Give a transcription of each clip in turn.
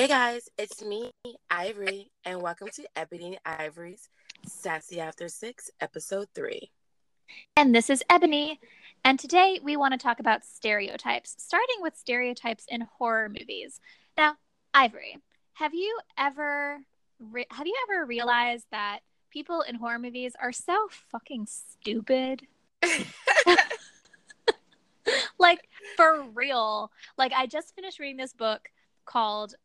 Hey guys, it's me, Ivory, and welcome to Ebony Ivory's Sassy After 6, Episode 3. And this is Ebony, and today we want to talk about stereotypes, starting with stereotypes in horror movies. Now, Ivory, have you ever realized that people in horror movies are so fucking stupid? Like, for real. Like, I just finished reading this book called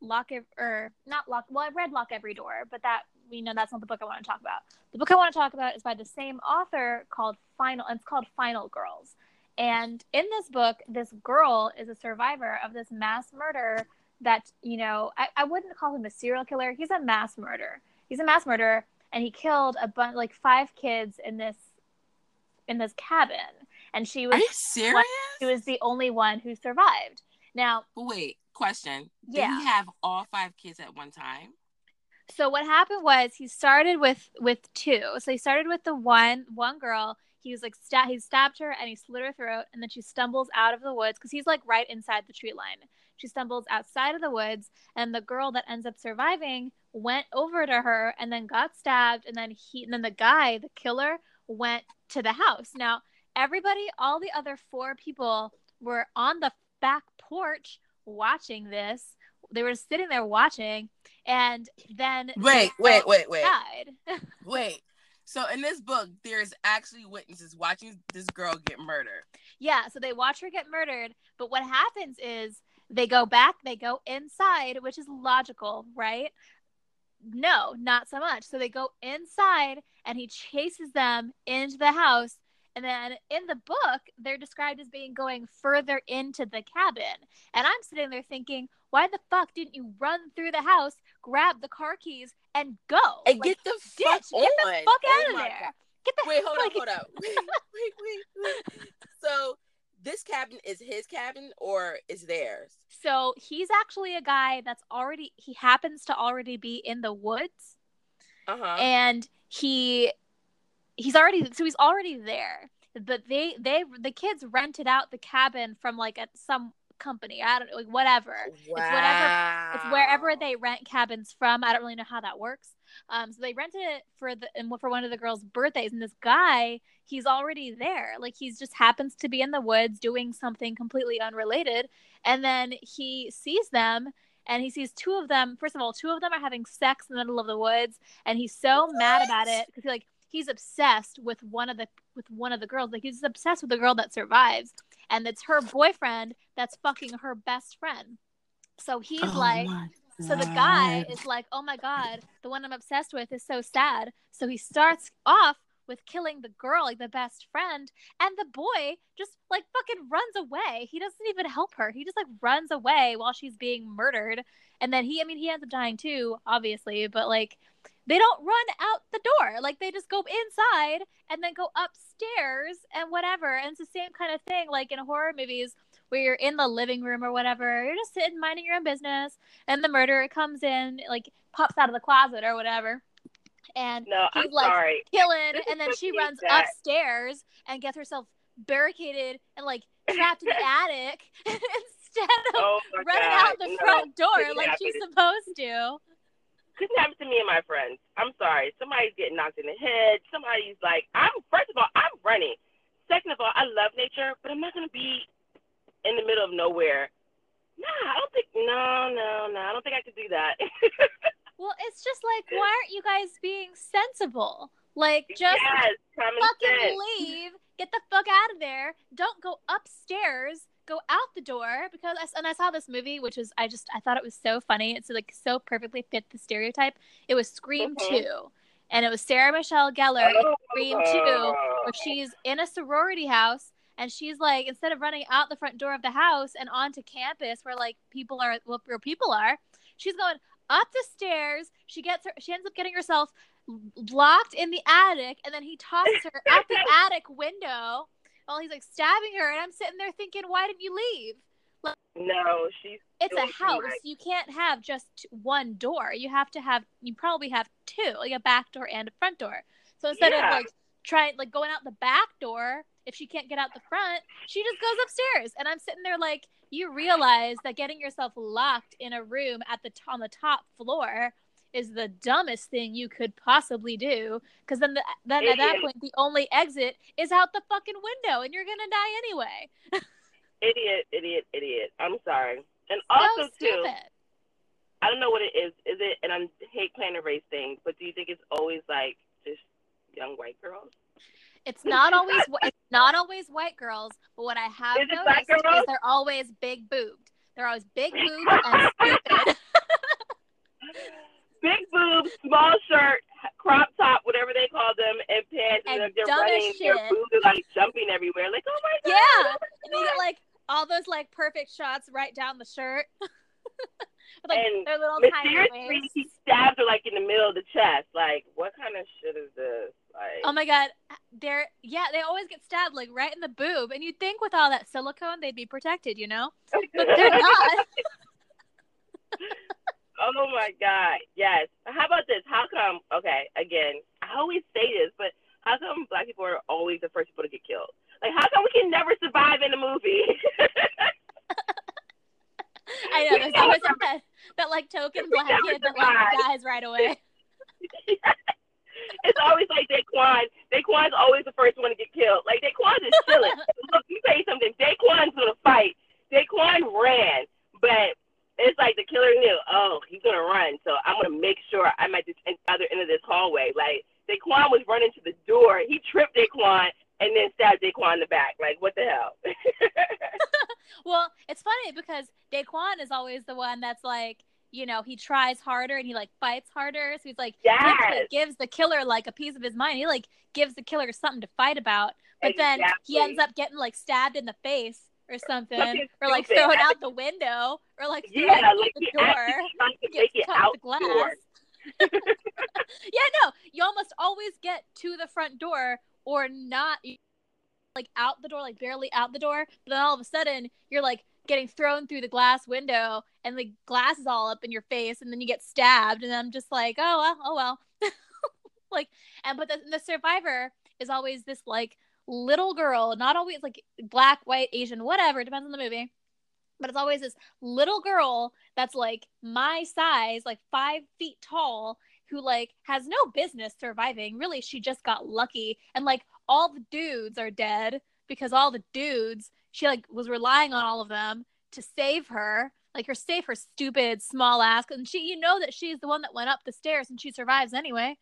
I read Lock Every Door, but that's not the book I want to talk about. The book I want to talk about is by the same author it's called Final Girls. And in this book, this girl is a survivor of this mass murder that, I wouldn't call him a serial killer. He's a mass murderer. And he killed like 5 kids in this cabin. And she was Are you serious? She was the only one who survived. Now, wait, question. Yeah. Did he have all 5 kids at one time? So what happened was he started with 2. So he started with the one girl. He was like he stabbed her and he slit her throat, and then she stumbles out of the woods because he's like right inside the tree line. She stumbles outside of the woods, and the girl that ends up surviving went over to her and then got stabbed, and then the guy, the killer, went to the house. Now, all the other 4 people were on the back porch watching this. They were sitting there watching, and then Wait. died. Wait. So in this book, there's actually witnesses watching this girl get murdered. Yeah, so they watch her get murdered, but what happens is they go inside, which is logical, right? No, not so much. So they go inside, and he chases them into the house. And then in the book, they're described as going further into the cabin. And I'm sitting there thinking, why the fuck didn't you run through the house, grab the car keys, and go? And get the fuck on. Get the fuck out of there. Wait, hold up. Wait. So this cabin is his cabin or is theirs? So he's actually a guy he happens to already be in the woods. Uh-huh. And he's already there, but the kids rented out the cabin from like some company. I don't know, like whatever. Wow. It's wherever they rent cabins from. I don't really know how that works. So they rented it for one of the girls' birthdays, and this guy, he's already there. Like, he's just happens to be in the woods doing something completely unrelated, and then he sees them. And he sees 2 of them. First of all, 2 of them are having sex in the middle of the woods, and he's so mad about it because he's obsessed with one of the girls. Like, he's obsessed with the girl that survives, and it's her boyfriend that's fucking her best friend. So he's so the guy is like, oh my God, the one I'm obsessed with is so sad. So he starts off with killing the girl, like the best friend, and the boy just like fucking runs away. He doesn't even help her. He just like runs away while she's being murdered. And then he ends up dying too, obviously, but like they don't run out the door. Like, they just go inside and then go upstairs and whatever. And it's the same kind of thing like in horror movies where you're in the living room or whatever. You're just sitting minding your own business, and the murderer comes in, like pops out of the closet or whatever. And he's like killing, and then she runs upstairs and gets herself barricaded and like trapped in the attic instead of running out the front door like she's supposed to. Couldn't happen to me and my friends. I'm sorry. Somebody's getting knocked in the head. Somebody's like, first of all, I'm running. Second of all, I love nature, but I'm not going to be in the middle of nowhere. I don't think I could do that. Well, it's just like, why aren't you guys being sensible? Like, just fucking leave. Get the fuck out of there. Don't go upstairs. Go out the door. I saw this movie, which was, I thought it was so funny. It's like so perfectly fit the stereotype. It was Scream 2. And it was Sarah Michelle Gellar in Scream 2, where she's in a sorority house. And she's like, instead of running out the front door of the house and onto campus where like where people are, she's going up the stairs. She ends up getting herself locked in the attic, and then he tosses her out the attic window while he's like stabbing her. And I'm sitting there thinking, why didn't you leave? Like, no, it's a house. You can't have just one door. You probably have 2, like a back door and a front door. So instead of like going out the back door. If she can't get out the front, she just goes upstairs. And I'm sitting there like, you realize that getting yourself locked in a room on the top floor is the dumbest thing you could possibly do. Because then at that point, the only exit is out the fucking window, and you're gonna die anyway. Idiot. I'm sorry. And also so too, stupid. I don't know what it is. Is it? And I hate playing a race thing, but do you think it's always like just young white girls? It's not always white girls, but what I have noticed is they're always big boobed. They're always big boobed and stupid. Big boobs, small shirt, crop top, whatever they call them, and pants, and they're running. Their boobs are like jumping everywhere. Like, oh my god! Yeah, and you get like all those like perfect shots right down the shirt. With, like, and their little mysteriously, he stabs her like in the middle of the chest. Like, what kind of shit is this? Like, oh my god, they always get stabbed like right in the boob, and you'd think with all that silicone they'd be protected, you know, but they're not. Oh my god, yes. How about this? How come? Okay, again, I always say this, but how come Black people are always the first people to get killed? Like, how come we can never survive in a movie? I know, there's always that like token Black kid that like dies right away. It's always like Daquan. Daquan's always the first one to get killed. Like, Daquan is chilling. Look, let me tell you something. Daquan's gonna fight. Daquan ran, but it's like the killer knew, oh, he's gonna run, so I'm gonna make sure I'm at this other end of this hallway. Like, Daquan was running to the door. He tripped Daquan and then stabbed Daquan in the back. Like, what the hell? Well, it's funny because Daquan is always the one that's like, you know, he tries harder and he like fights harder. So he's like, gives the killer like a piece of his mind. He like gives the killer something to fight about. But then he ends up getting like stabbed in the face or something, or like thrown out the window, or like thrown out the door. Make it out the glass. Yeah, no, you almost always get to the front door or not, like out the door, like barely out the door. But then all of a sudden, you're like getting thrown through the glass window, and the glass is all up in your face, and then you get stabbed. And I'm just like, oh well. Like, but the survivor is always this like little girl, not always like black, white, Asian, whatever, depends on the movie, but it's always this little girl that's like my size, like 5 feet tall, who like has no business surviving. Really, she just got lucky, and like all the dudes are dead because all the dudes, she like was relying on all of them to save her, like her stupid small ass, and she, you know that she's the one that went up the stairs and she survives anyway.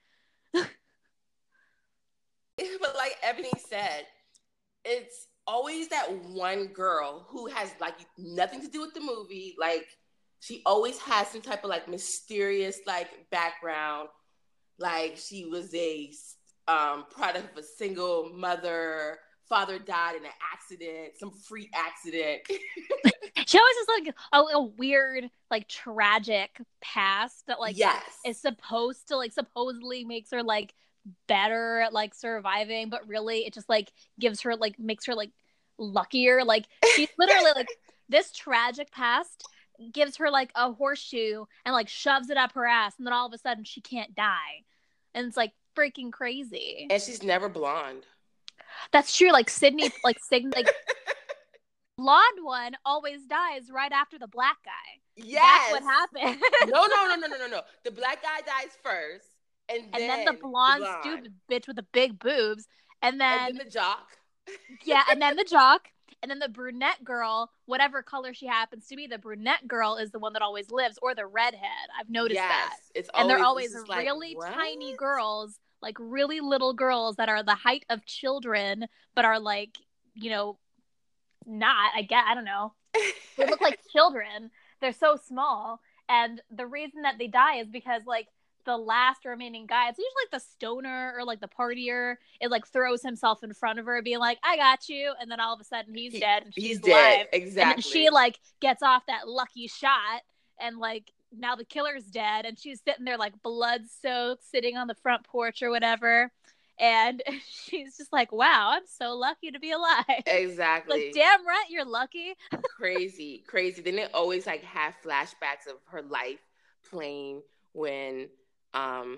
But like Ebony said, it's always that one girl who has like nothing to do with the movie. Like, she always has some type of like mysterious like background. Like, she was a product of a single mother. Father died in an accident, some freak accident. She always has like a weird, like tragic past that like is supposed to like supposedly makes her like better at like surviving, but really it just like gives her like makes her like luckier. Like, she's literally like this tragic past gives her like a horseshoe and like shoves it up her ass, and then all of a sudden she can't die, and it's like freaking crazy. And she's never blonde. That's true. Like Sydney, like blonde one always dies right after the black guy. Yes, that's what happened. No. The black guy dies first, and then the blonde stupid bitch with the big boobs, and then the jock. Yeah, and then the jock, and then the brunette girl, whatever color she happens to be, the brunette girl is the one that always lives, or the redhead. I've noticed that. And they're always really tiny girls, like really little girls that are the height of children, but are like, you know, not, I don't know. They look like children. They're so small. And the reason that they die is because like the last remaining guy, it's usually like the stoner or like the partier, it like throws himself in front of her being like, I got you, and then all of a sudden he's dead and she's alive. Exactly. And then she like gets off that lucky shot, and like now the killer's dead, and she's sitting there like blood soaked, sitting on the front porch or whatever, and she's just like, wow, I'm so lucky to be alive. Exactly. Like, damn right you're lucky. Crazy. Then they always like have flashbacks of her life playing when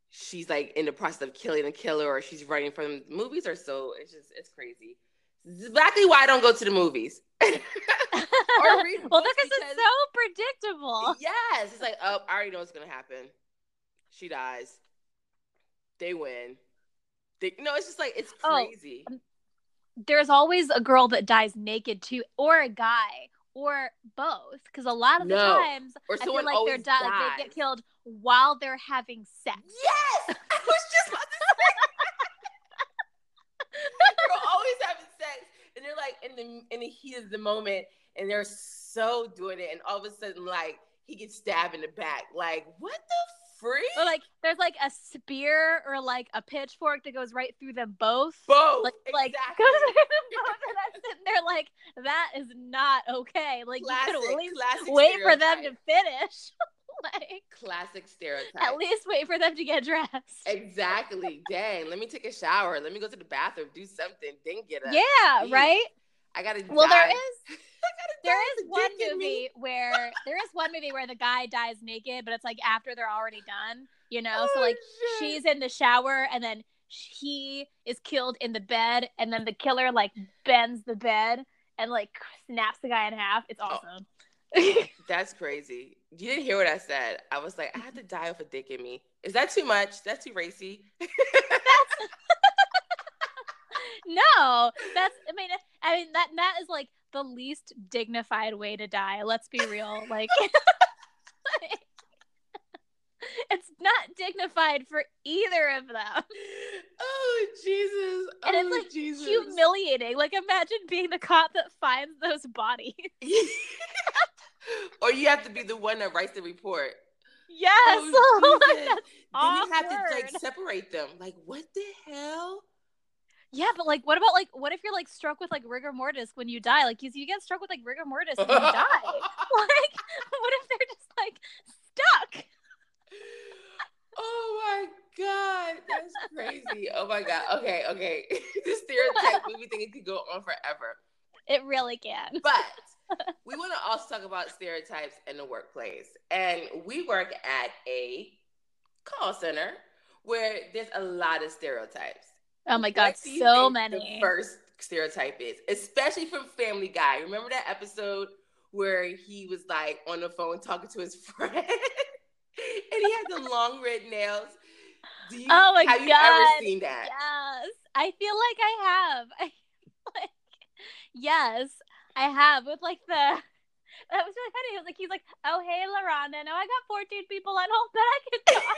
she's like in the process of killing a killer, or she's running from movies, or so. It's crazy. It's exactly why I don't go to the movies. Or read Well, books because it's so predictable. Yes, it's like, oh, I already know what's gonna happen. She dies. They win. It's just like, it's crazy. There's always a girl that dies naked too, or a guy, or both. Because a lot of the times, I feel like they get killed while they're having sex. Yes, I was just about to say. They're always having sex, and they're like in the heat of the moment, and they're so doing it, and all of a sudden, like, he gets stabbed in the back. Like, what the freak? Or like, there's like a spear or like a pitchfork that goes right through them both. Like exactly. Goes through them both, and I'm sitting there like, that is not okay. Like, you could at least wait for them to finish. Like, classic stereotype. At least wait for them to get dressed. Exactly. Dang. Let me take a shower. Let me go to the bathroom. Do something. Then get up. Yeah. Jeez. Right. I gotta. Well, there is one movie where the guy dies naked, but it's like after they're already done. You know, so like she's in the shower, and then he is killed in the bed, and then the killer like bends the bed and like snaps the guy in half. It's awesome. That's crazy. You didn't hear what I said. I was like, I have to die with a dick in me. Is that too much? That's too racy. No, I mean that is like the least dignified way to die. Let's be real. Like, it's not dignified for either of them. Oh, Jesus. And it's like humiliating. Like, imagine being the cop that finds those bodies. Or you have to be the one that writes the report. Yes. Oh, then you have to like separate them. Like, what the hell? Yeah, but like, what if you're like struck with like rigor mortis when you die? Like, you get struck with like rigor mortis when you die. Like, what if they're just like stuck? Oh my God, that's crazy. Oh my God. Okay. The stereotype movie thing, it could go on forever. It really can. But we want to also talk about stereotypes in the workplace. And we work at a call center where there's a lot of stereotypes. Oh my God, so many. The first stereotype is, especially from Family Guy. Remember that episode where he was like on the phone talking to his friend and he had the long red nails? Have you ever seen that? Yes. I feel like I have. Yes, I have. With like that was really funny. It was like, he's like, oh, hey, LaRonda. No, I got 14 people on hold, but I can talk.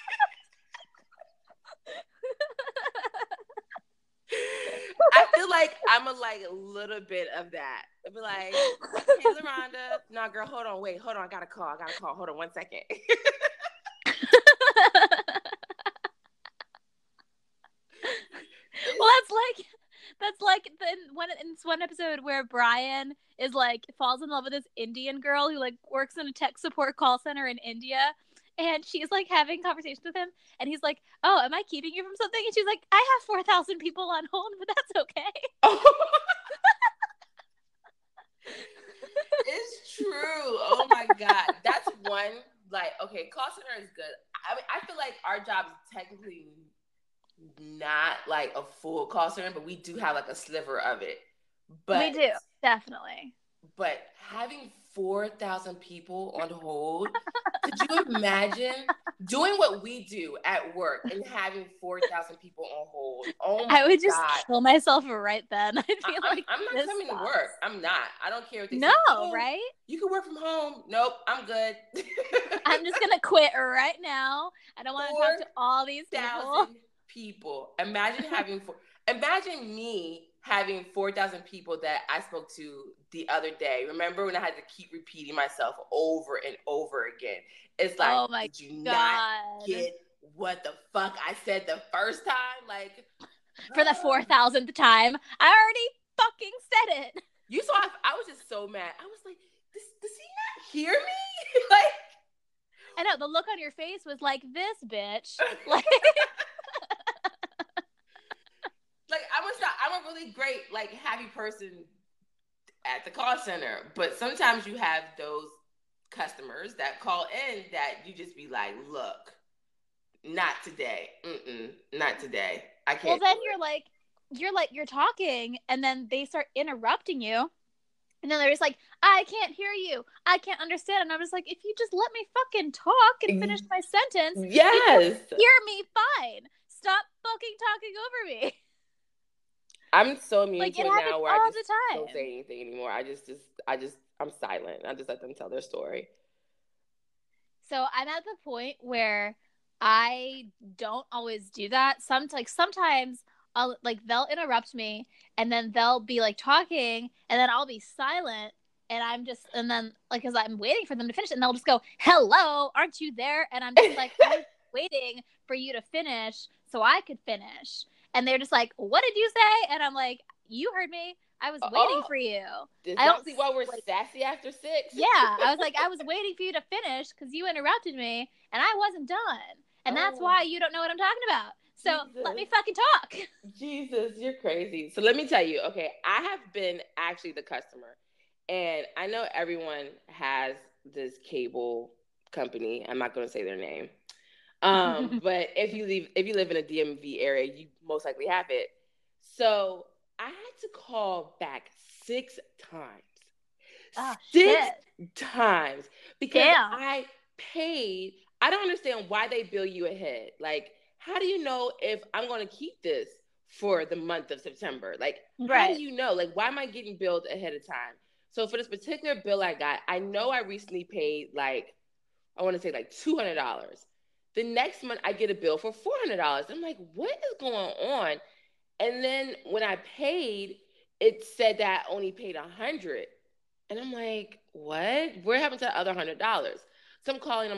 I feel like I'm a little bit of that. I'd be like, hey, LaRonda. No, girl, hold on. I got a call. Hold on 1 second. Well, that's like in this one episode where Brian is like falls in love with this Indian girl who like works in a tech support call center in India. And she's like having conversations with him, and he's like, "Oh, am I keeping you from something?" And she's like, "I have 4,000 people on hold, but that's okay." Oh. It's true. Oh my God, that's one. Like, okay, call center is good. I mean, I feel like our job is technically not like a full call center, but we do have like a sliver of it. But we do, definitely. But having 4,000 people on hold, could you imagine doing what we do at work and having 4,000 people on hold? Oh my God. I would just kill myself right then. I'd be like, I'm not coming to work. I'm not. I don't care what they say. No, oh, right? You can work from home. Nope, I'm good. I'm just going to quit right now. I don't want to talk to all these people. Imagine me having 4,000 people that I spoke to the other day. Remember when I had to keep repeating myself over and over again? It's like, oh my did you God. not get what the fuck I said the first time? Like, for the 4,000th time, I already fucking said it. You saw, I was just so mad. I was like, does he not hear me? Like, I know, the look on your face was like, this bitch. Like, like I'm a really great, like, happy person at the call center, but sometimes you have those customers that call in that you just be like, look, not today. Not today. I can't. Well, then you're talking, and then they start interrupting you. And then they're just like, I can't hear you. I can't understand. And I'm just like, if you just let me fucking talk and finish my sentence, yes, you can hear me fine. Stop fucking talking over me. I'm so immune Like, to it it happens now where all I the just time. don't say anything anymore. I'm silent. I just let them tell their story. So I'm at the point where I don't always do that. Sometimes I'll like they'll interrupt me and then they'll be like talking and then I'll be silent and then like because I'm waiting for them to finish and they'll just go, "Hello, aren't you there?" And I'm just like, "I was waiting for you to finish so I could finish." And they're just like, "What did you say?" And I'm like, "You heard me. I was waiting for you." I don't see why we're sassy after 6. Yeah, I was like, I was waiting for you to finish because you interrupted me and I wasn't done. And that's why you don't know what I'm talking about. So let me fucking talk. Jesus, you're crazy. So let me tell you, okay, I have been actually the customer. And I know everyone has this cable company. I'm not going to say their name. But if you live in a DMV area, you most likely have it. So I had to call back 6 times. Oh, 6 times because Damn. I paid. I don't understand why they bill you ahead. Like, how do you know if I'm going to keep this for the month of September? Like, how do you know? Like, why am I getting billed ahead of time? So for this particular bill I got, I know I recently paid like, I want to say like $200. The next month I get a bill for $400. I'm like, what is going on? And then when I paid, it said that I only paid $100. And I'm like, what? What happened to the other $100? So I'm calling.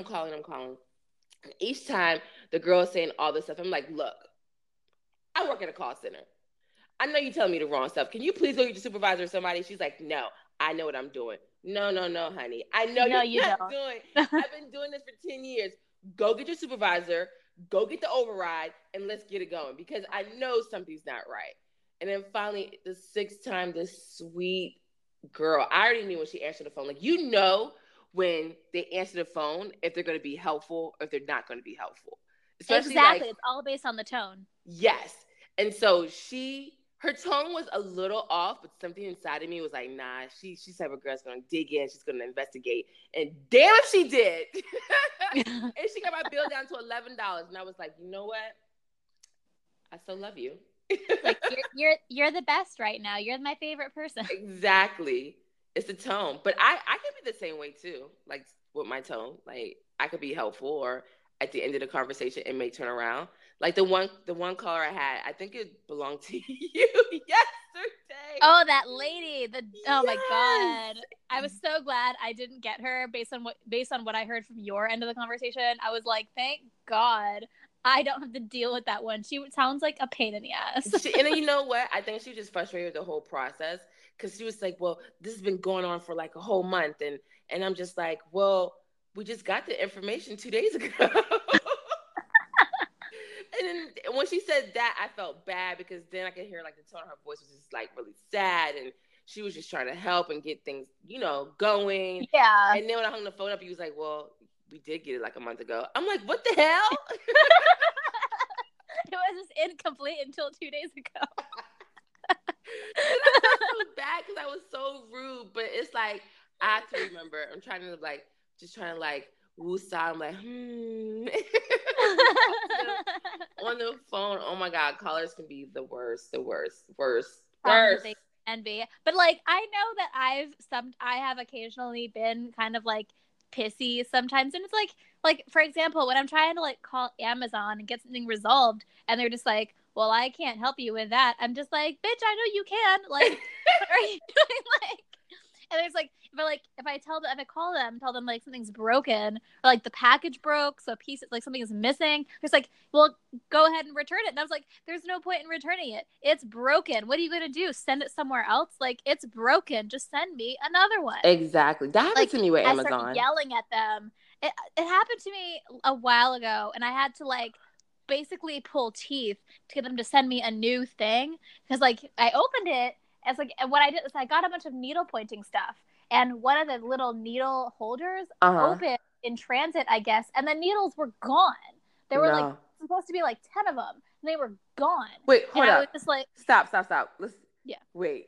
Each time the girl is saying all this stuff, I'm like, look, I work at a call center. I know you're telling me the wrong stuff. Can you please go get your supervisor or somebody? She's like, no, I know what I'm doing. No, honey. I know you're not doing. I've been doing this for 10 years. Go get your supervisor, go get the override, and let's get it going because I know something's not right. And then finally, the 6th time, this sweet girl, I already knew when she answered the phone. Like, you know when they answer the phone if they're going to be helpful or if they're not going to be helpful. Especially exactly. It's all based on the tone. Yes. And so her tone was a little off, but something inside of me was like, nah, she's the type of girl that's going to dig in. She's going to investigate. And damn if she did. And she got my bill down to $11. And I was like, you know what? I still love you. Like, you're the best right now. You're my favorite person. Exactly. It's the tone. But I can be the same way too. Like with my tone. Like I could be helpful or at the end of the conversation it may turn around. Like the one caller I had, I think it belonged to you yesterday. Oh, that lady. Oh my God. I was so glad I didn't get her based on what I heard from your end of the conversation. I was like, thank God I don't have to deal with that one. She sounds like a pain in the ass. And then you know what? I think she was just frustrated with the whole process because she was like, well, this has been going on for like a whole month. And I'm just like, well, we just got the information 2 days ago. And then when she said that, I felt bad because then I could hear like the tone of her voice was just like really sad and she was just trying to help and get things, going. Yeah. And then when I hung the phone up, he was like, well, we did get it like a month ago. I'm like, what the hell? It was just incomplete until 2 days ago. And I felt so bad because I was so rude. But it's like, I have to remember. I'm trying to woo-saw. I'm like, on the phone. Oh my God, callers can be the worst. Envy. But like, I know that I have occasionally been kind of like pissy sometimes, and it's like for example, when I'm trying to like call Amazon and get something resolved, and they're just like, well, I can't help you with that. I'm just like, bitch, I know you can. Like, what are you doing? Like, and there's like, if I call them, tell them like something's broken or like the package broke, so a piece like something is missing. There's like, well, go ahead and return it. And I was like, there's no point in returning it. It's broken. What are you gonna do? Send it somewhere else? Like, it's broken. Just send me another one. Exactly. That happened to me with Amazon. I started yelling at them. It happened to me a while ago, and I had to like basically pull teeth to get them to send me a new thing because like I opened it. It's like, and what I did is I got a bunch of needle pointing stuff, and one of the little needle holders opened in transit, I guess, and the needles were gone. There were like No. supposed to be like 10 of them, and they were gone. Wait, hold and up. I was just like, Stop. Let's. Yeah. Wait.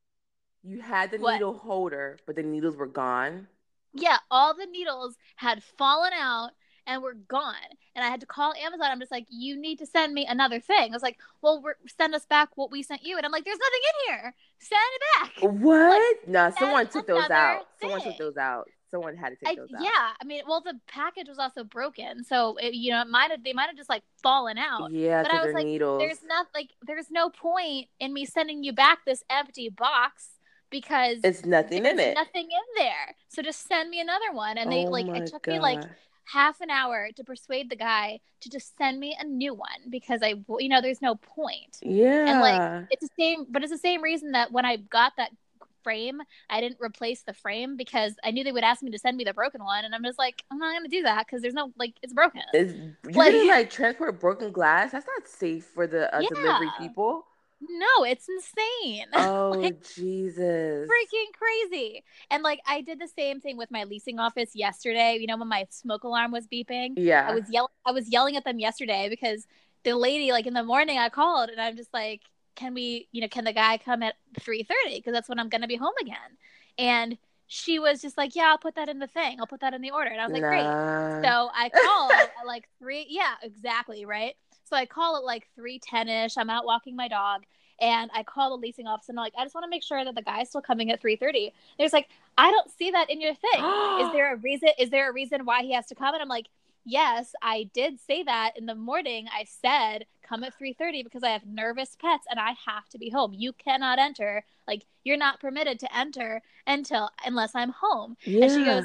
You had the What? needle holder, but the needles were gone. Yeah, all the needles had fallen out and were gone. And I had to call Amazon. I'm just like, you need to send me another thing. I was like, well, send us back what we sent you. And I'm like, there's nothing in here. Send it back. What? Like, No, someone took those another out. Someone thing. took those out. Someone had to take those out. Yeah, I mean, well, the package was also broken, so they might have just like fallen out. Yeah, but I because was they're like, needles. there's no point in me sending you back this empty box because It's nothing in it. Nothing in there. So just send me another one. And they it took me like half an hour to persuade the guy to just send me a new one because there's no point. Yeah. And like it's the same reason that when I got that frame, I didn't replace the frame because I knew they would ask me to send me the broken one, and I'm just like, I'm not gonna do that because there's no it's broken. You're gonna transport broken glass? That's not safe for the delivery people. No, it's insane. Oh, Jesus. Freaking crazy. And like I did the same thing with my leasing office yesterday, when my smoke alarm was beeping. Yeah. I was yelling at them yesterday because the lady, like in the morning I called and I'm just like, can the guy come at 3:30? Because that's when I'm going to be home again. And she was just like, yeah, I'll put that in the thing. I'll put that in the order. And I was like, great. So I called at like 3. Yeah, exactly. Right. So I call at like 3:10ish. I'm out walking my dog. And I call the leasing office and I'm like, I just want to make sure that the guy's still coming at 3:30. There's like, I don't see that in your thing. Is there a reason why he has to come? And I'm like, yes, I did say that in the morning. I said, come at 3:30 because I have nervous pets and I have to be home. You cannot enter. Like, you're not permitted to enter unless I'm home. Yeah. And she goes,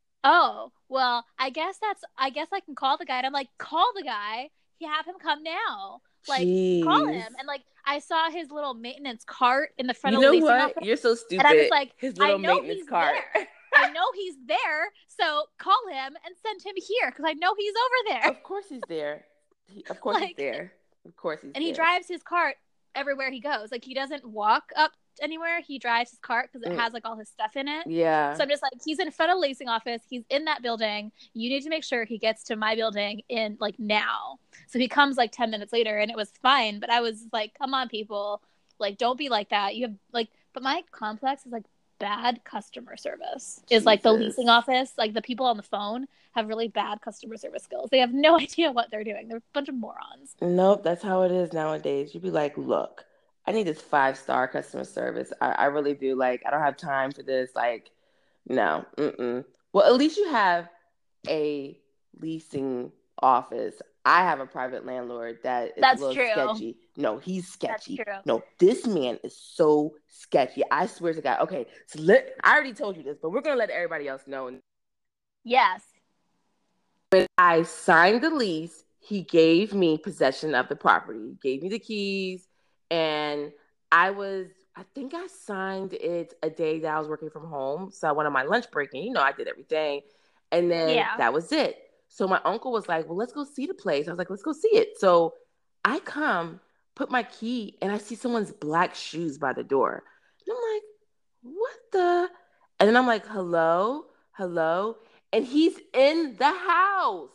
oh, well, I guess I can call the guy. And I'm like, call the guy. Have him come now. Like, call him. And like, I saw his little maintenance cart in the front of the leasing office. You're so stupid. And I was like, his little maintenance cart. I know he's there, so call him and send him here because I know he's over there. Of course he's there. Of course he's there. And he drives his cart everywhere he goes. Like, he doesn't walk up anywhere. He drives his cart because it has like all his stuff in it. Yeah. So I'm just like, he's in front of the leasing office. He's in that building. You need to make sure he gets to my building in like now. So he comes like 10 minutes later and it was fine. But I was like, come on, people. Like, don't be like that. You have like, but my complex is like bad customer service. Is like the leasing office. Like the people on the phone have really bad customer service skills. They have no idea what they're doing. They're a bunch of morons. Nope. That's how it is nowadays. You'd be like, look, I need this 5-star customer service. I really do. Like, I don't have time for this. Like, no. Well, at least you have a leasing office. I have a private landlord that is a little sketchy. No, he's sketchy. That's true. No, this man is so sketchy. I swear to God. Okay, so I already told you this, but we're going to let everybody else know. Yes. When I signed the lease, he gave me possession of the property. He gave me the keys. And I think I signed it a day that I was working from home. So I went on my lunch break and, I did everything. And then that was it. So my uncle was like, well, let's go see the place. I was like, let's go see it. So I come, put my key, and I see someone's black shoes by the door. And I'm like, what the? And then I'm like, hello? And he's in the house.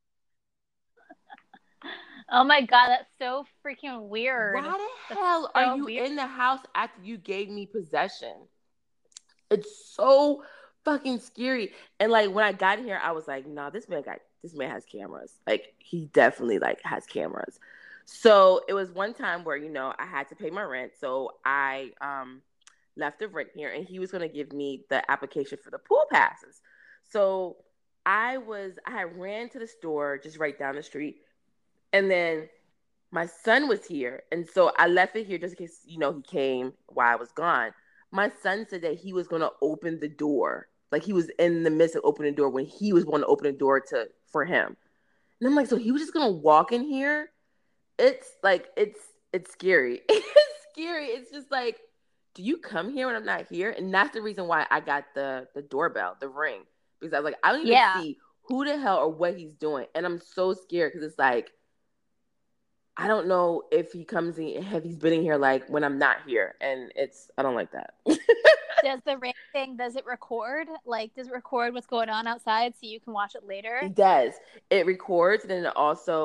Oh my God, that's so freaking weird. Why the hell are you in the house after you gave me possession? It's so fucking scary. And like when I got here, I was like, nah, this man has cameras. Like he definitely like has cameras. So it was one time where, I had to pay my rent. So I left the rent here and he was gonna give me the application for the pool passes. So I had ran to the store just right down the street. And then my son was here. And so I left it here just in case, he came while I was gone. My son said that he was going to open the door. Like he was in the midst of opening the door when he was going to open the door for him. And I'm like, so he was just going to walk in here? It's like, it's scary. It's scary. It's just like, do you come here when I'm not here? And that's the reason why I got the doorbell, the ring. Because I was like, I don't even see who the hell or what he's doing. And I'm so scared because it's like, I don't know if he comes in, if he's been in here like when I'm not here, and I don't like that. Does the ring thing, does it record? Like, does it record what's going on outside so you can watch it later? It does. It records, and then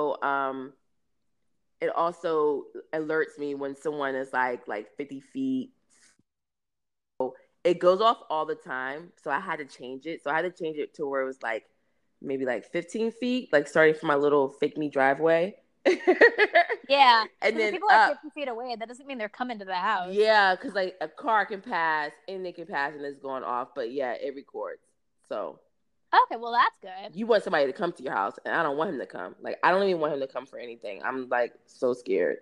it also alerts me when someone is like 50 feet. It goes off all the time, so I had to change it. So I had to change it to where it was like maybe like 15 feet, like starting from my little fake me driveway. Yeah, and then people are 50 feet away. That doesn't mean they're coming to the house. Yeah, because like a car can pass and they can pass and it's going off, but yeah, it records. So okay, well that's good. You want somebody to come to your house, and I don't want him to come. Like I don't even want him to come for anything. I'm like so scared.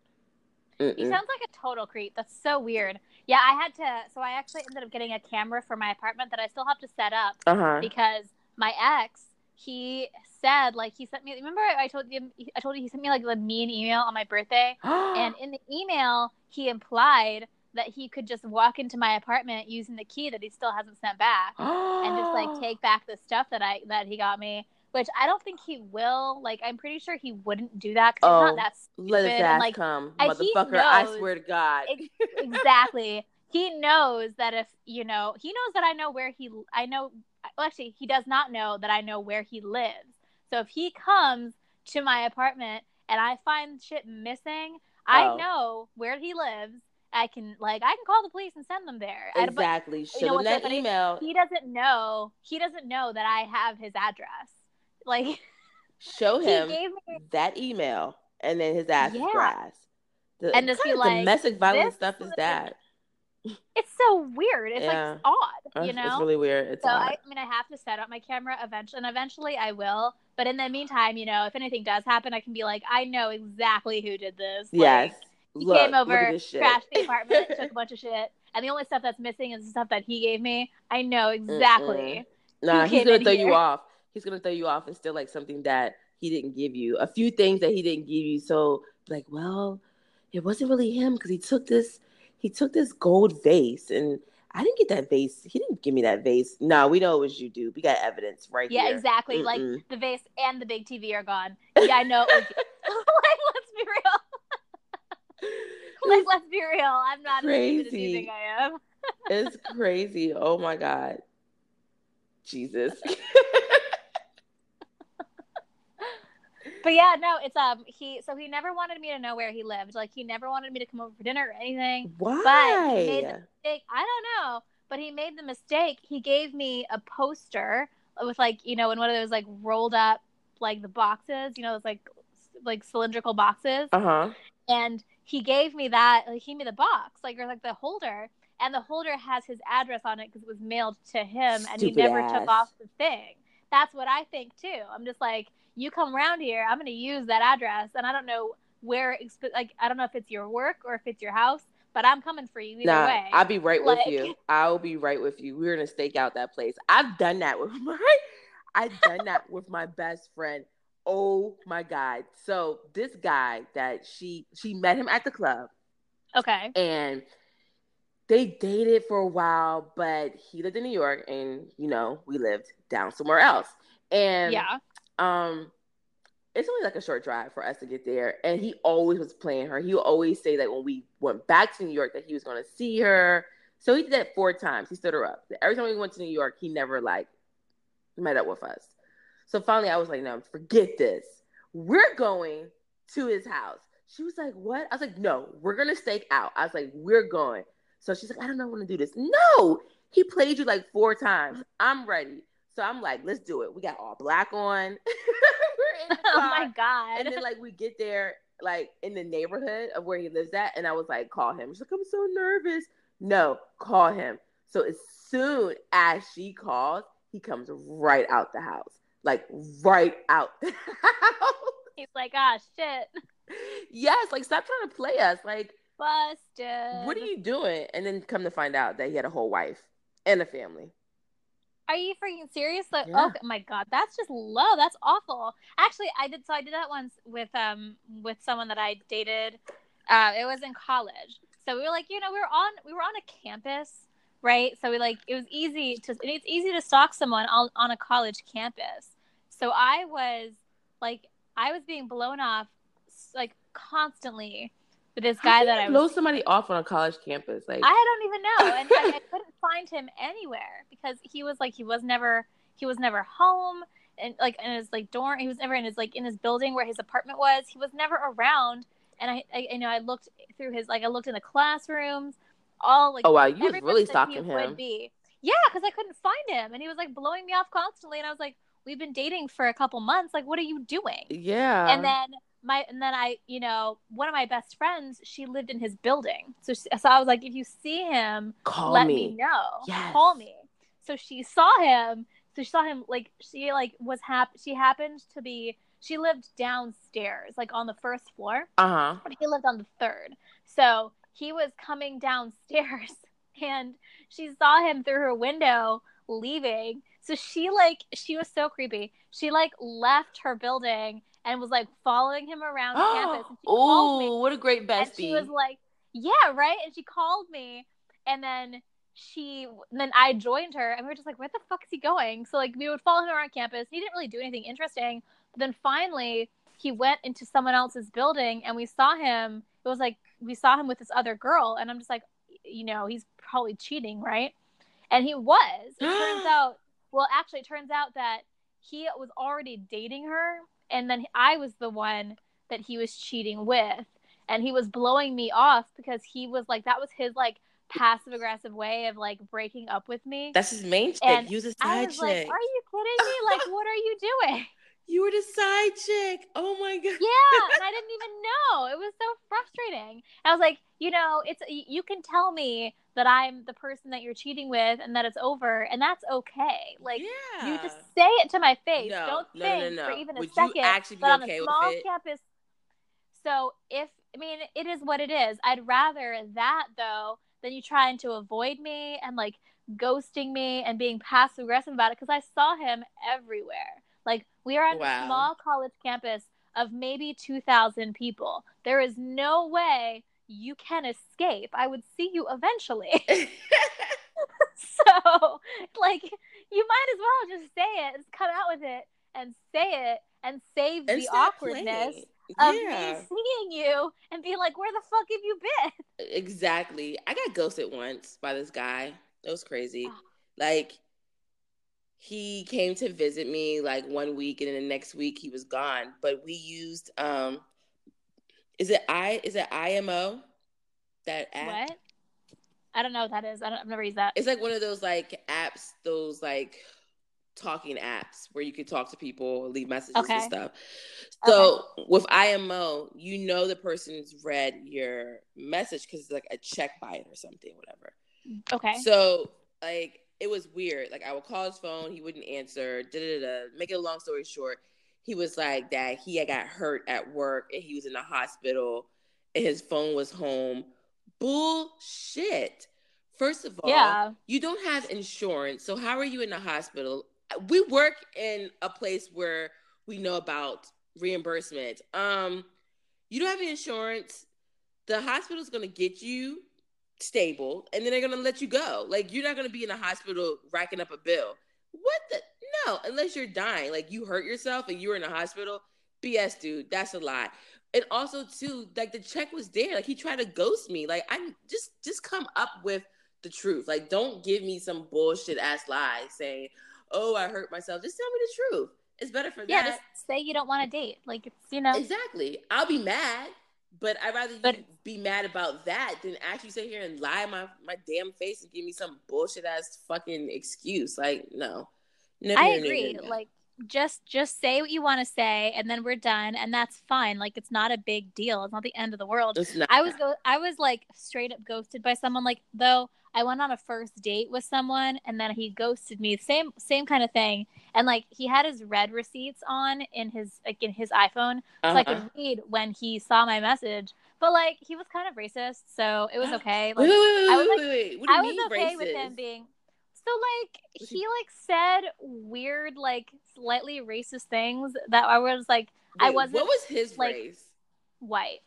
He sounds like a total creep. That's so weird. Yeah, I actually ended up getting a camera for my apartment that I still have to set up because my ex, he said, like, he sent me, remember I told you he sent me like a mean email on my birthday, and in the email he implied that he could just walk into my apartment using the key that he still hasn't sent back and just like take back the stuff that he got me. Which I don't think he will. Like, I'm pretty sure he wouldn't do that because he's not that stupid. Let his ass and, like, come, motherfucker! I swear to God. Exactly. He knows that he knows that I know where actually, he does not know that I know where he lives. So if he comes to my apartment and I find shit missing, I know where he lives. I can call the police and send them there. Exactly. Show them that email. He doesn't know that I have his address. Like, show him that email and then his ass is grass. And just be like, domestic violence stuff is that. It's so weird. It's like odd, you know? It's really weird. It's odd. I have to set up my camera eventually, and eventually I will. But in the meantime, if anything does happen, I can be like, I know exactly who did this. Yes. He came over, crashed the apartment, took a bunch of shit, and the only stuff that's missing is the stuff that he gave me. I know exactly. Nah, he's gonna throw you off. He's gonna throw you off and steal like something that he didn't give you. A few things that he didn't give you. So like, well, it wasn't really him because he took this gold vase and I didn't get that vase. He didn't give me that vase. No, we know it was you, dude. We got evidence right here. Yeah, exactly. Like the vase and the big TV are gone. Yeah, I know it was you. Like, let's be real. Let's be real. I'm not crazy. As stupid as you think I am. It's crazy. Oh my God. Jesus. But yeah, no, it's he never wanted me to know where he lived. Like, he never wanted me to come over for dinner or anything. Why? But he made the mistake. I don't know. But he made the mistake. He gave me a poster with in one of those like rolled up like the boxes, those like cylindrical boxes. And he gave me that. Like, he gave me the box, or the holder, and the holder has his address on it because it was mailed to him, and he never took off the thing. That's what I think too. I'm just like, you come around here, I'm going to use that address, and I don't know where. I don't know if it's your work or if it's your house, but I'm coming for you either way. I'll be right with you. I'll be right with you. We're going to stake out that place. I've done that with my best friend. Oh my God. So this guy that she met him at the club. Okay. And they dated for a while, but he lived in New York and, we lived down somewhere else. And it's only like a short drive for us to get there. And he always was playing her. He would always say that when we went back to New York that he was going to see her. So he did that 4 times. He stood her up. Every time we went to New York, he never met up with us. So finally I was like, no, forget this. We're going to his house. She was like, what? I was like, no, we're going to stake out. I was like, we're going. So she's like, I don't know when to do this. No, he played you like 4 times. I'm ready. So I'm like, let's do it. We got all black on. We're in the car. Oh my God. And then we get there in the neighborhood of where he lives at. And I was like, call him. She's like, I'm so nervous. No, call him. So as soon as she calls, he comes right out the house. Like right out the house. He's like, ah, shit. Yes, stop trying to play us. Busted. What are you doing? And then come to find out that he had a whole wife and a family. Are you freaking serious? Like, yeah. Oh my God, that's just low. That's awful. Actually, I did that once with someone that I dated. It was in college. So we were like, we were on a campus, right? So it's easy to stalk someone on a college campus. So I was being blown off constantly with this How guy can that you I was. blow somebody off on a college campus? Like, I don't even know, and I couldn't find him anywhere because he was never home, and like in his like dorm. He was never in his in his building where his apartment was. He was never around, and I looked through his I looked in the classrooms, all oh wow, you was everywhere really that he stalking would him. be. Yeah, because I couldn't find him, and he was blowing me off constantly, and I was like, we've been dating for a couple months. Like, what are you doing? Yeah. And then I, one of my best friends, she lived in his building. So I was like, if you see him, let me know. Yes. Call me. So she saw him. So she saw him she lived downstairs, on the first floor. Uh-huh. But he lived on the third. So he was coming downstairs and she saw him through her window leaving. So she was so creepy. She left her building and was following him around campus. And she called me. What a great bestie. And she was like, yeah, right? And she called me, and then I joined her, and we were just like, where the fuck is he going? So we would follow him around campus. He didn't really do anything interesting. But then finally he went into someone else's building, and we saw him. It was we saw him with this other girl, and I'm just like, he's probably cheating, right? And he was. It turns out that he was already dating her, and then I was the one that he was cheating with, and he was blowing me off because he was that was his passive aggressive way of breaking up with me. That's his main chick. And he was a side I was chick. like, are you kidding me? What are you doing? You were the side chick. Oh my god. Yeah, and I didn't even know. It was so frustrating. I was like, you can tell me that I'm the person that you're cheating with and that it's over, and that's okay. You just say it to my face. No, Don't think for even Would a second you actually be that okay on a small with it? campus. So it is what it is. I'd rather that though than you trying to avoid me and ghosting me and being passive aggressive about it, because I saw him everywhere. We are on a small college campus of maybe 2,000 people. There is no way you can escape. I would see you eventually. So, you might as well just say it, just come out with it and say it and save the awkwardness of me seeing you and be like, where the fuck have you been? Exactly. I got ghosted once by this guy. It was crazy. He came to visit me 1 week, and then the next week he was gone. But we used is it IMO? That app? What? I don't know what that is. I've never used that. It's one of those apps, those talking apps where you could talk to people, leave messages and stuff. So with IMO, the person's read your message because it's a check by it or something, whatever. Okay. So it was weird. I would call his phone, he wouldn't answer. Make it a long story short, he was that he had got hurt at work and he was in the hospital and his phone was home. Bullshit. First of all, you don't have insurance, so how are you in the hospital? We work in a place where we know about reimbursement. You don't have insurance. The hospital's going to get you stable, and then they're going to let you go. You're not going to be in a hospital racking up a bill. What the? No, unless you're dying. You hurt yourself and you're in a hospital. BS, dude. That's a lie. And also, too, the check was there. He tried to ghost me. I just come up with the truth. Don't give me some bullshit ass lie saying, oh, I hurt myself. Just tell me the truth. It's better for that. Yeah, just say you don't want to date. It's, Exactly. I'll be mad, but I'd rather you be mad about that than actually sit here and lie my damn face and give me some bullshit ass fucking excuse. No. Never, I agree. Just say what you want to say, and then we're done, and that's fine. It's not a big deal. It's not the end of the world. I was straight up ghosted by someone. Though I went on a first date with someone, and then he ghosted me. Same kind of thing. And he had his read receipts on in his iPhone, so I could read when he saw my message. But he was kind of racist, so it was okay. Wait. What do you I mean was okay racist? with him being. So he said weird slightly racist things that I was Wait, I wasn't. What was his race? White.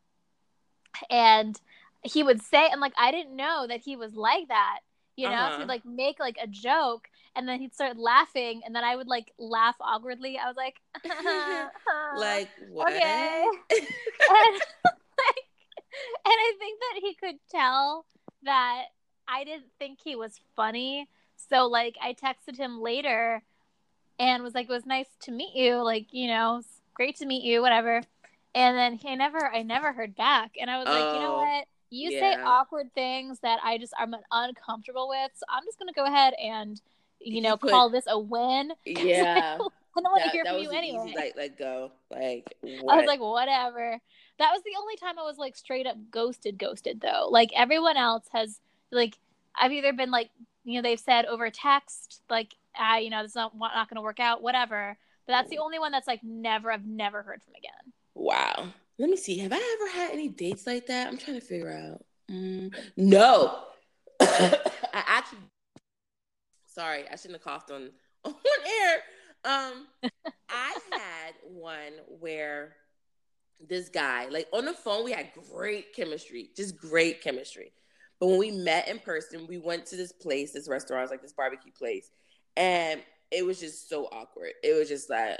And he would say, and I didn't know that he was like that, so he'd make a joke, and then he'd start laughing, and then I would like laugh awkwardly. I was like, Like what? Okay. And like, and I think that he could tell that I didn't think he was funny. So like I texted him later and was like, it was nice to meet you. Like, you know, it's great to meet you, whatever. And then I never heard back. And I was like, you know what? You say awkward things that I'm uncomfortable with. So I'm just going to go ahead and, call this a win. Yeah. I don't want to hear from you anyway. Easy, let go. Like, what? I was like, whatever. That was the only time I was like straight up ghosted though. Like everyone else has like, I've either been like, they've said over text, like, this is not going to work out, whatever. But that's the only one that's like I've never heard from again. Wow. Let me see. Have I ever had any dates like that? I'm trying to figure out. No. I actually, sorry, I shouldn't have coughed on air. I had one where this guy, like on the phone, we had great chemistry, just great chemistry. But when we met in person, we went to this restaurant, like this barbecue place, and it was just so awkward. It was just like,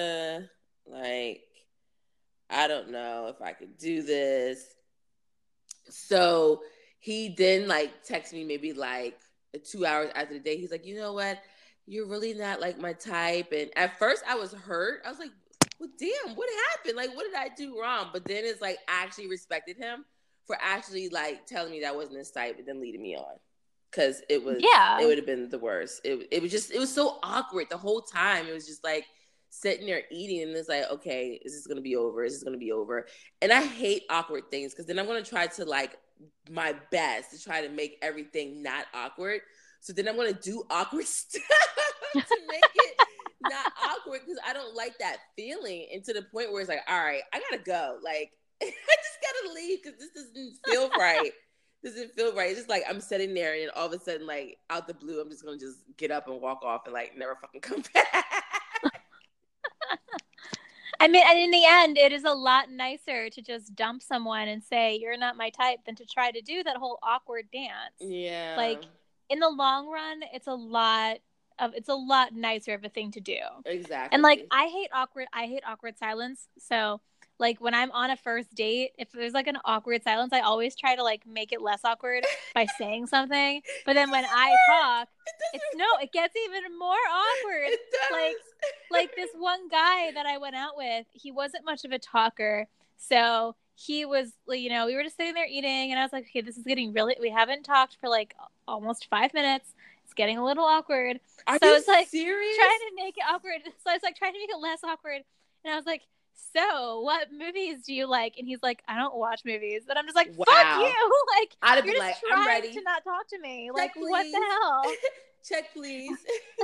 I don't know if I could do this. So he then like text me maybe like 2 hours after the date. He's like, you know what? You're really not like my type. And at first I was hurt. I was like, well, damn, what happened? Like, what did I do wrong? But then it's like, I actually respected him for actually like telling me that wasn't his type and then leading me on. Cause it would have been the worst. It was so awkward the whole time. It was just like sitting there eating and it's like, okay, is this going to be over? Is this going to be over? And I hate awkward things because then I'm going to try to like my best to try to make everything not awkward. So then I'm going to do awkward stuff to make it not awkward because I don't like that feeling. And to the point where it's like, all right, I got to go. Like, I just got to leave because this doesn't feel right. Doesn't feel right. It's just like I'm sitting there and all of a sudden, like out the blue, I'm just going to just get up and walk off and like never fucking come back. I mean, and in the end, it is a lot nicer to just dump someone and say, you're not my type than to try to do that whole awkward dance. Yeah. Like in the long run, it's a lot nicer of a thing to do. Exactly. And like, I hate awkward silence. So like when I'm on a first date, if there's like an awkward silence, I always try to like make it less awkward by saying something. But then when I talk, it gets even more awkward. It does. Like this one guy that I went out with, he wasn't much of a talker. So he was, we were just sitting there eating and I was like, okay, this is getting we haven't talked for like almost 5 minutes. It's getting a little awkward. Are so you it's like serious? Trying to make it awkward. So I was like trying to make it less awkward. And I was like, so what movies do you like? And he's like, I don't watch movies. And I'm just like, wow. Fuck you. Like, I'd you're be just like, trying I'm ready to not talk to me. Check, like, please. what the hell? Check, please. Then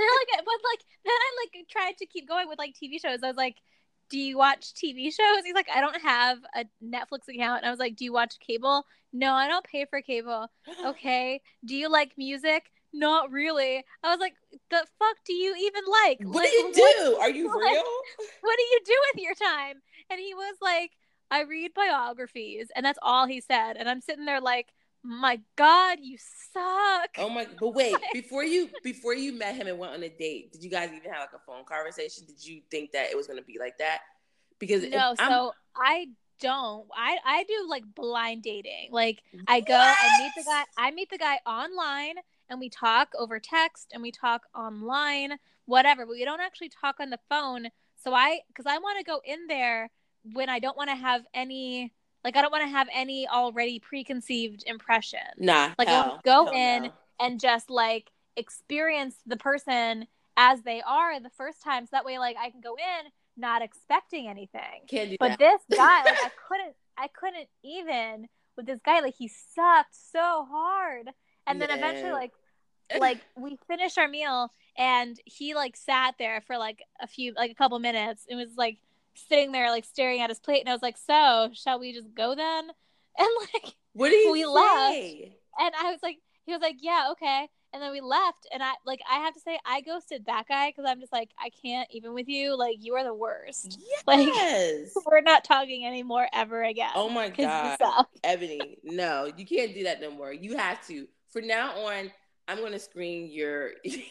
I like tried to keep going with like TV shows. I was like, do you watch TV shows? He's like, I don't have a Netflix account. And I was like, do you watch cable? No, I don't pay for cable. Okay. Do you like music? Not really. I was like, the fuck do you even like? What do you do? Are you real? What do you do with your time? And he was like, I read biographies. And that's all he said. And I'm sitting there like, my God, you suck. Oh my, but wait, before you met him and went on a date, did you guys even have like a phone conversation? Did you think that it was going to be like that? Because so I don't. I do like blind dating. Like I go, I meet the guy online and we talk over text and we talk online, whatever. But we don't actually talk on the phone. So because I want to go in there when I don't want to have any, like I don't want to have any already preconceived impression. Nah. Like I want to go in and just like experience the person as they are the first time. So that way like I can go in not expecting anything. Can't do but that. This guy, like I couldn't even with this guy, like he sucked so hard. And then eventually like we finished our meal and he like sat there for like a couple minutes. It was like sitting there like staring at his plate and I was like, so shall we just go then? And like what did we left and I was like, he was like, yeah, okay. And then we left and I have to say I ghosted that guy because I'm just like, I can't even with you. Like you are the worst. Yes. Like we're not talking anymore ever again. Oh my God. Ebony, no, you can't do that no more. You have to. From now on, I'm going to screen your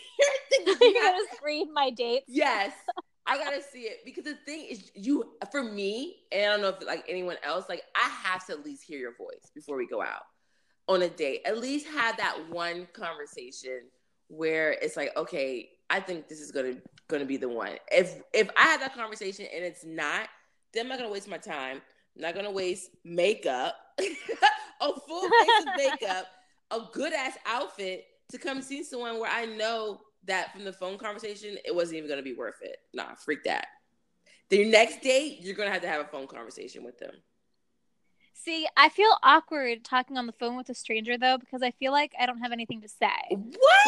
think You're gonna screen my dates. Yes, I gotta see it because the thing is, for me, and I don't know if like anyone else, like I have to at least hear your voice before we go out on a date. At least have that one conversation where it's like, okay, I think this is gonna be the one. If I have that conversation and it's not, then I'm not gonna waste my time. I'm not gonna waste makeup, a full face of makeup, a good ass outfit to come see someone where I know that from the phone conversation it wasn't even gonna be worth it. Nah, freak that. The next date, you're gonna have to have a phone conversation with them. See, I feel awkward talking on the phone with a stranger though, because I feel like I don't have anything to say. What?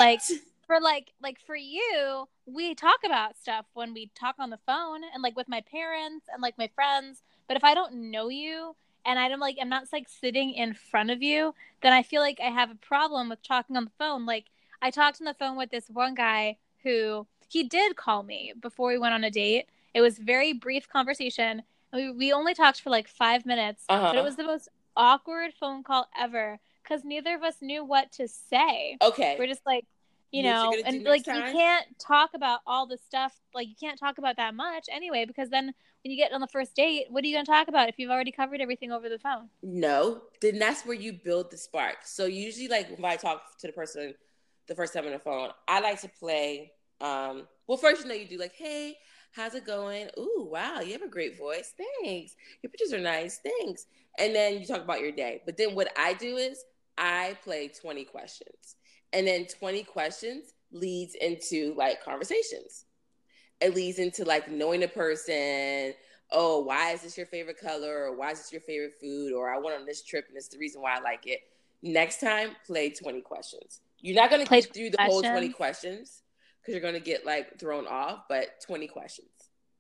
Like for you, we talk about stuff when we talk on the phone and like with my parents and like my friends. But if I don't know you and I'm not like sitting in front of you, then I feel like I have a problem with talking on the phone. Like I talked on the phone with this one guy who he did call me before we went on a date. It was a very brief conversation. We only talked for like 5 minutes, but it was the most awkward phone call ever because neither of us knew what to say. Okay. We're just like, and like you can't talk about all the stuff. Like you can't talk about that much anyway, because then when you get on the first date, what are you going to talk about if you've already covered everything over the phone? No, then that's where you build the spark. So usually like when I talk to the person the first time on the phone, I like to play, well, first, you do like, hey, how's it going? Ooh, wow, you have a great voice. Thanks. Your pictures are nice. Thanks. And then you talk about your day. But then what I do is I play 20 questions. And then 20 questions leads into like conversations. It leads into like knowing the person. Oh, why is this your favorite color? Or why is this your favorite food? Or I went on this trip and it's the reason why I like it. Next time, play 20 questions. You're not going to get through the whole 20 questions because you're going to get like thrown off, but 20 questions.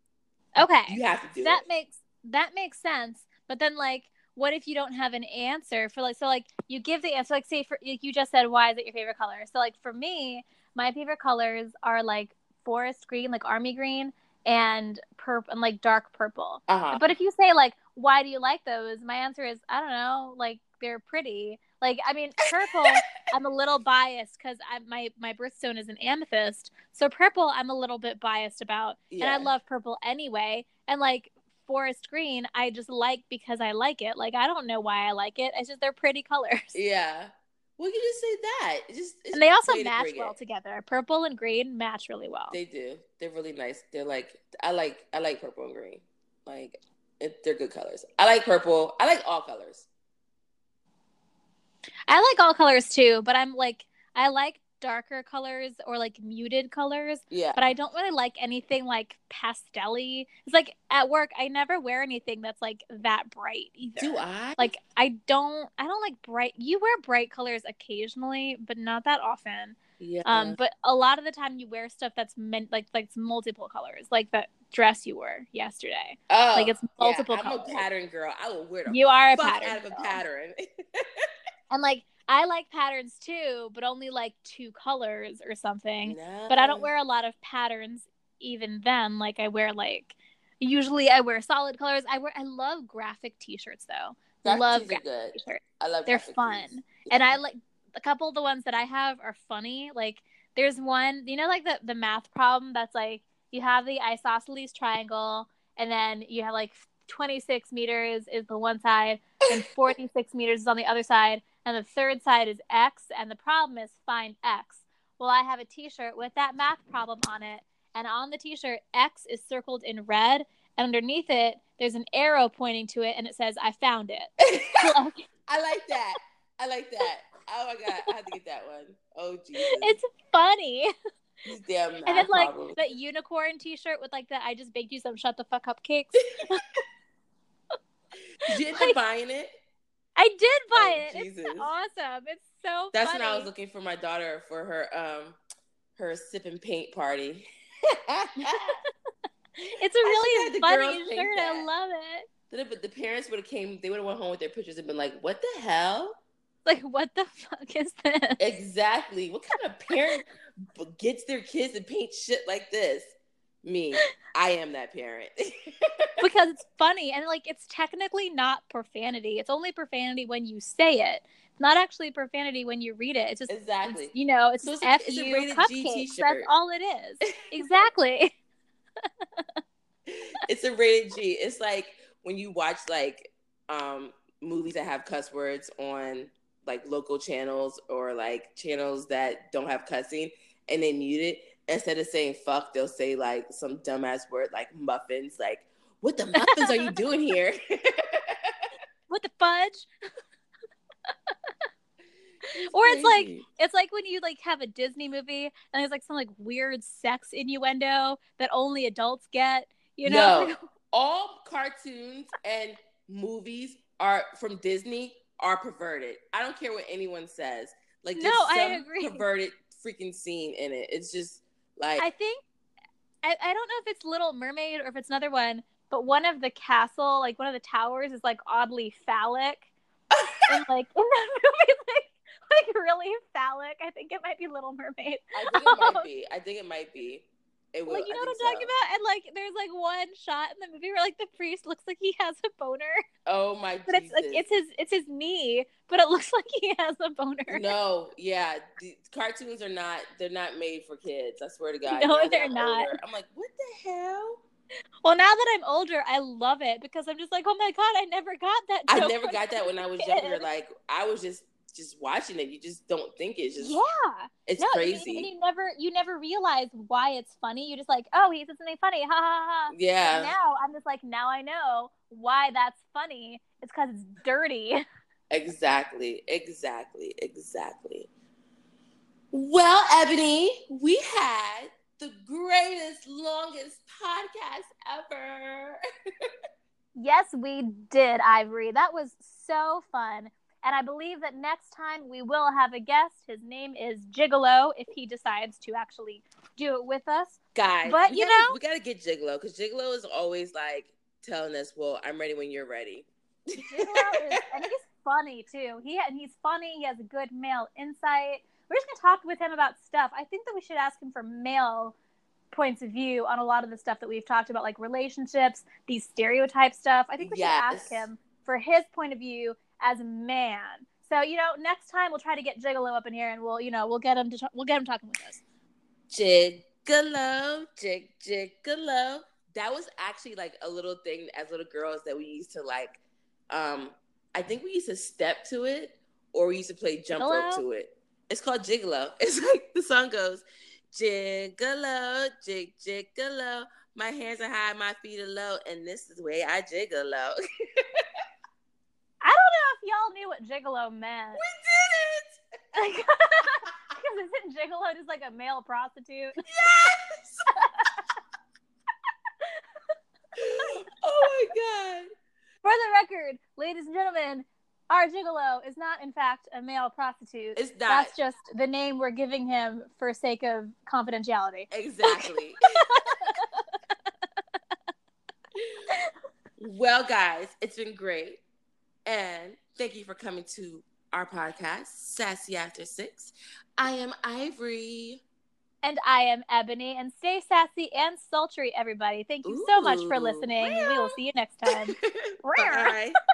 Okay. You have to do that it. That makes sense. But then like, what if you don't have an answer for like, so like you give the answer, like say for you just said, why is it your favorite color? So like for me, my favorite colors are like forest green, like army green, and purple and like dark purple. But if you say like, why do you like those? My answer is, I don't know, like they're pretty. Like, I mean, purple, I'm a little biased because my birthstone is an amethyst. So purple, I'm a little bit biased about. Yeah. And I love purple anyway. And like forest green, I just like because I like it. Like, I don't know why I like it. It's just they're pretty colors. Yeah. Well, you just say that. And they also match well together. Purple and green match really well. They do. They're really nice. They're like, I like purple and green. Like, they're good colors. I like purple. I like all colors. I like all colors too, but I like darker colors or like muted colors. Yeah. But I don't really like anything like pastel-y. It's like at work, I never wear anything that's like that bright either. Do I? Like I don't like bright. You wear bright colors occasionally, but not that often. Yeah. But a lot of the time you wear stuff that's meant like multiple colors, like that dress you wore yesterday. Oh, like it's multiple colors. I'm a pattern girl. I will wear you are a fuck pattern out of a pattern. And like I like patterns too, but only like 2 colors or something. No. But I don't wear a lot of patterns even then. Like usually I wear solid colors. I love graphic t-shirts though. Love graphic t-shirts. I love they're fun. Yeah. And I like a couple of the ones that I have are funny. Like there's one, like the math problem that's like you have the isosceles triangle and then you have like 26 meters is the one side and 46 meters is on the other side. And the third side is X, and the problem is find X. Well, I have a t-shirt with that math problem on it, and on the t-shirt, X is circled in red, and underneath it, there's an arrow pointing to it, and it says, I found it. I like that. Oh, my God. I have to get that one. Oh, Jesus. It's funny. These damn math and then, like, problems. that unicorn t-shirt with, like, I just baked you some shut the fuck up cakes. Did you end up buying it? I did buy it. Jesus. It's awesome. It's so That's funny. when I was looking for my daughter for her sip and paint party. It's a really funny shirt. I love it. But the parents would have went home with their pictures and been like, what the hell? Like, what the fuck is this? Exactly. What kind of parent gets their kids to paint shit like this? Me. I am that parent. Because it's funny and like it's technically not profanity. It's only profanity when you say it. not actually profanity when you read it. It's just Exactly. It's, you know, it's So just it's a FU rated G cupcakes. t-shirt. That's all it is. Exactly. It's a rated G. It's like when you watch like movies that have cuss words on like local channels or like channels that don't have cussing and they mute it. Instead of saying fuck, they'll say like some dumbass word like muffins. Like, what the muffins are you doing here? What the fudge? Or it's like when you like have a Disney movie and there's like some like weird sex innuendo that only adults get, you know? No, all cartoons and movies are from Disney are perverted. I don't care what anyone says. Like, there's I agree. Perverted freaking scene in it. It's just like, I think I don't know if it's Little Mermaid or if it's another one, but one of the castle, like one of the towers, is like oddly phallic, and like in that movie, like really phallic. I think it might be Little Mermaid. I think it might be. It will. Like, you know what I'm talking about? And like, there's like one shot in the movie where like the priest looks like he has a boner. Oh my! But it's like it's his knee, but it looks like he has a boner. No, yeah, the cartoons are not. They're not made for kids. I swear to God. No, they're not. Older, I'm like, what the hell? Well, now that I'm older, I love it because I'm just like, oh my God, I never got that. I never got that when I was younger. Like, I was just watching it. You just don't think it's just it's crazy. And you never realize why it's funny. You're just like, oh, he said something funny, ha ha ha. Yeah. And now I'm just like, now I know why that's funny. It's because it's dirty. Exactly. Well, Ebony, we had the greatest, longest podcast ever. Yes, we did, Ivory. That was so fun. And I believe that next time we will have a guest. His name is Gigolo, if he decides to actually do it with us. Guys, but we got to get Gigolo, because Gigolo is always like telling us, well, I'm ready when you're ready. Gigolo is, and he's funny too. He's funny. He has a good male insight. We're just going to talk with him about stuff. I think that we should ask him for male points of view on a lot of the stuff that we've talked about, like relationships, these stereotype stuff. I think we should ask him for his point of view as a man. So, next time we'll try to get Gigolo up in here, and we'll get him talking with us. Gigolo. That was actually like a little thing as little girls that we used to like. I think we used to step to it, or we used to play jump rope to it. It's called Gigolo. It's like the song goes, Gigolo, Gigolo. My hands are high, my feet are low, and this is the way I gigolo. I don't know if y'all knew what gigolo meant. We did it! Because isn't gigolo just like a male prostitute? Yes! Oh my God. For the record, ladies and gentlemen, our gigolo is not, in fact, a male prostitute. It's not. That's just the name we're giving him for sake of confidentiality. Exactly. Well, guys, it's been great. And thank you for coming to our podcast, Sassy After 6. I am Ivory. And I am Ebony. And stay sassy and sultry, everybody. Thank you so much for listening. We will see you next time. Bye.